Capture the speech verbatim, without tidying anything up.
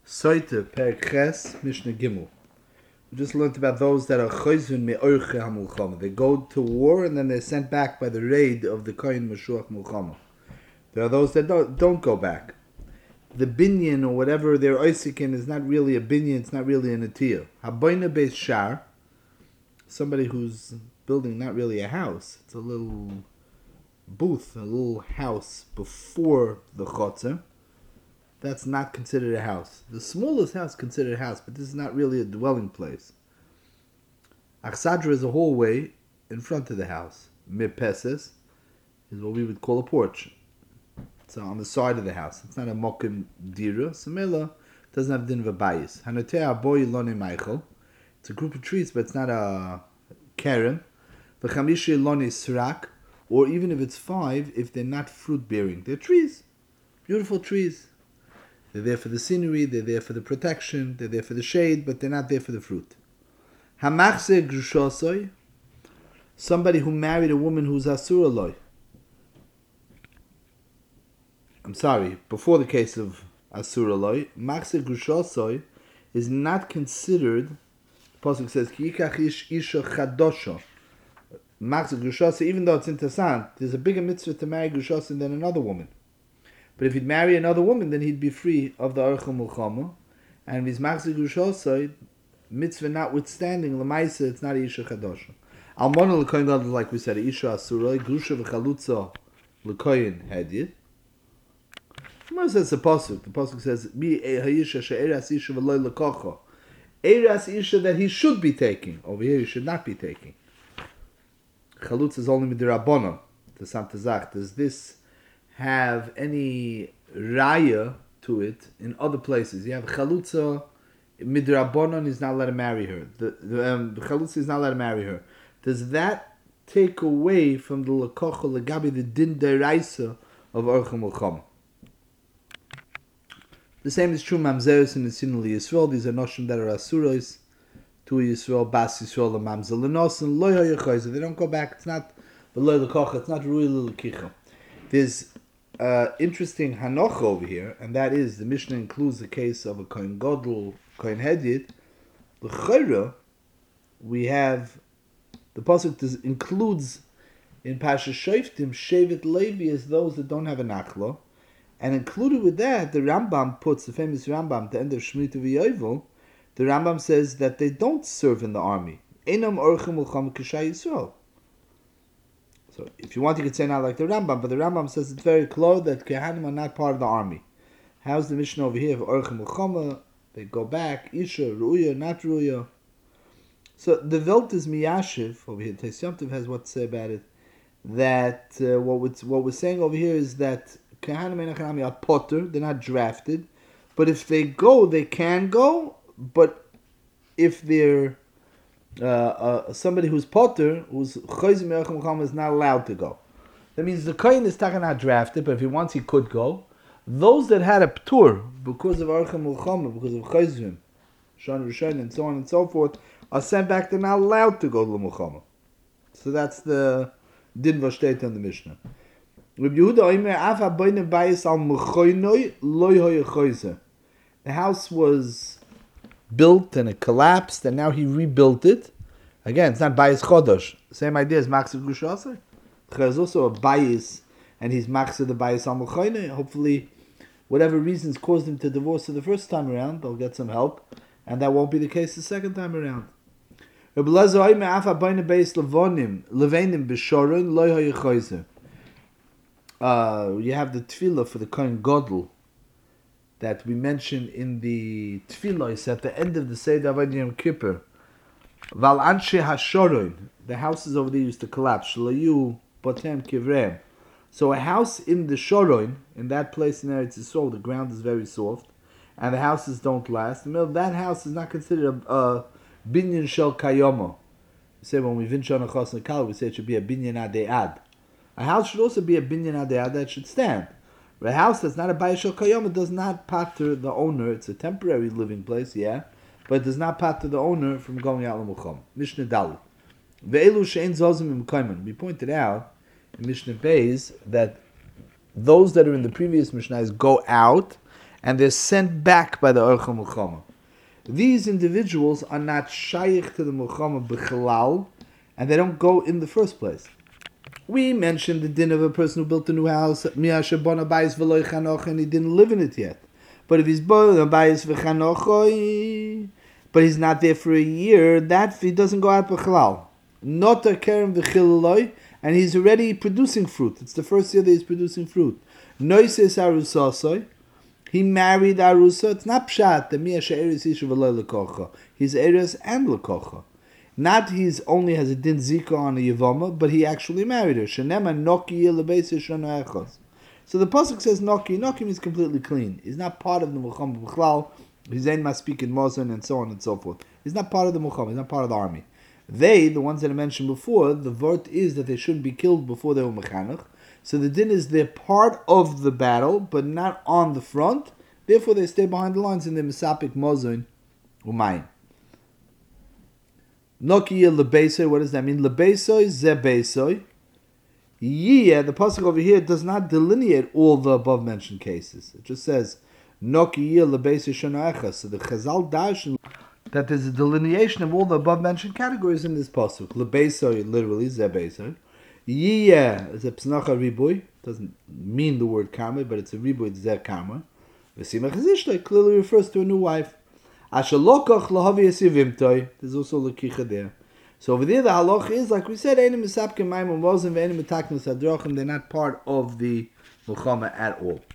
Soite Perek Ches Mishnah Gimel. We just learned about those that are chayzun me'orche hamulchama. They go to war and then they're sent back by the raid of the Kohen Meshuach Mulchama. There are those that don't, don't go back. The binyan or whatever they're oisikin is not really a binyan, it's not really an atiyah. Haboina beis shar, somebody who's building not really a house, it's a little booth, a little house before the chotzer. That's not considered a house. The smallest house is considered a house, but this is not really a dwelling place. Achsadra is a hallway in front of the house. Mirpeses is what we would call a porch. It's on the side of the house. It's not a mokim dira. Samela doesn't have din of a bayis. Hanotea boy lone Michael. It's a group of trees, but it's not a keren. V'chamishi lone srak, or even if it's five, if they're not fruit bearing, they're trees, beautiful trees. They're there for the scenery, they're there for the protection, they're there for the shade, but they're not there for the fruit. Hamachse grushosoi, somebody who married a woman who's asuraloi. I'm sorry, before the case of asuraloi, machse grushosoi is not considered. The pasuk says ki yikach ish isha chadosha. Machse grushosoi, even though it's interessant, there's a bigger mitzvah to marry grushosoi than another woman. But if he'd marry another woman, then he'd be free of the Orcha Mulchama. And if he's Machzik Grushosoi, mitzvah notwithstanding, Lamaisa, it's not a Isha Chadosha. Almona L'koyin Gadol, like we said, a Isha Asuroi, Grusha V'chalutza L'koyin Hedid. Gemara says the pasuk. The pasuk says, "Mi ha'isha she'eras isha v'loy l'kocha." Eras isha that he should be taking. Over here, he should not be taking. Chalutza is only midirabona. The Santa Zach. Does this have any raya to it in other places? You have chalutza midrabanon is not allowed to marry her. The the, um, the chalutza is not allowed to marry her. Does that take away from the lakocha legabi the din deraisa of orcha mulchama? The same is true mamzeres and sinuli Yisrael. These are noshim that are asuros to Yisrael, bas Yisrael, the mamzel lenos and loy hayachoyzer. They don't go back. It's not the loy lakocha. It's not ruil lekicha. There's Uh, interesting hanoch over here, and that is the Mishnah includes the case of a Kohen Gadol, Kohen Hedid. L'chayra, we have the pasuk does, includes in Pasha Shoftim Shevet Levi as those that don't have a nachla, and included with that the Rambam puts the famous Rambam at the end of Shemitah V'Yovel. The Rambam says that they don't serve in the army. Einam orchim ulcham k'shay Yisrael. So if you want, you could say not like the Rambam, but the Rambam says it's very clear that Kehanim are not part of the army. How's the Mishnah over here? Orcha Mulchama, they go back, Isha, Ru'ya, not Ru'ya. So the Velt is Miyashiv over here. Tes Yom Tov has what to say about it. That uh, what, we're, what we're saying over here is that Kehanim and Achanami are potter, they're not drafted. But if they go, they can go. But if they're Uh, uh, somebody who's potter, who's chayzim me'orcha mulchama, is not allowed to go. That means the kohen is not drafted, but if he wants, he could go. Those that had a ptur because of orcha mulchama, because of chayzim, shan rishon, and so on and so forth, are sent back. They're not allowed to go to the mulchama. So that's the din v'shteit on the Mishnah. Rabbi Yehuda oimer af haboyne bayis al mechoynoi loy hoye chayzer. The house was built and it collapsed, and now he rebuilt it. Again, it's not bayis chodosh. Same idea as machzir grushasei. There's also a bayis, and he's machzir the bayis al mechoynoi. Hopefully, whatever reasons caused him to divorce her the first time around, they'll get some help, and that won't be the case the second time around. Rabbi Lezer oimer af haboyne bayis levonim levenim b'shoron loy hoye chayzer. Uh, you have the tefillah for the Kohen Gadol that we mentioned in the tefillos at the end of the Seder Avodah Yom Kippur. Val anshe hashoron, the houses over there used to collapse. Shalayu potem kivrem. So a house in the shoron, in that place in Eretz Yisrael, the ground is very soft, and the houses don't last. That house is not considered a, a binyan shel kayomo. We say when we vinch on a chos nekal, we say it should be a binyan adead. A house should also be a binyan adead that should stand. A house that's not a bayis shel kayom, does not pater the owner. It's a temporary living place, yeah, but it does not pater the owner from going out l'mucham. Mishnah Dalit. Ve'elu she'en zozim im kaiman. We pointed out in Mishnah Beis that those that are in the previous Mishnahs go out, and they're sent back by the Orcha Milchama. These individuals are not shaykh to the Milchama b'chalal, and they don't go in the first place. We mentioned the din of a person who built a new house, and he didn't live in it yet. But if he's born bayis v'chanochoi, but he's not there for a year, that he doesn't go out b'chalal. Not a kerem v'chiloloi, and he's already producing fruit. It's the first year that he's producing fruit. Noises arusasoi, he married arusa. It's not pshat the mia she'eris ishu v'lo lekocha. He's eris and lekocha. Not he's only has a din zika on a yavama, but he actually married her. Shenema noki lebeis shana echos. So the pasuk says noki. Noki means completely clean. He's not part of the mulchama b'chlal. He's ein maspik in Mosin and so on and so forth. He's not part of the mulchama. He's not part of the army. They, the ones that I mentioned before, the vort is that they shouldn't be killed before they were mechanech. So the din is they're part of the battle, but not on the front. Therefore, they stay behind the lines in the misapik Mosin umayim. Nokiya lebeisoi, what does that mean? Lebeisoi, zebeisoi. Yeah, the pasuk over here does not delineate all the above mentioned cases. It just says Nokiya lebeisoi shana. So the Chazal dash that there's a delineation of all the above mentioned categories in this pasuk. Lebeisoi, literally zebeisoi. Yeah, is a psnacha riboy. Doesn't mean the word karma, but it's a riboy zeh karma. V'simach zishlei clearly refers to a new wife. There's also lekicha there. So over there the halach is, like we said, they're not part of the mulchama at all.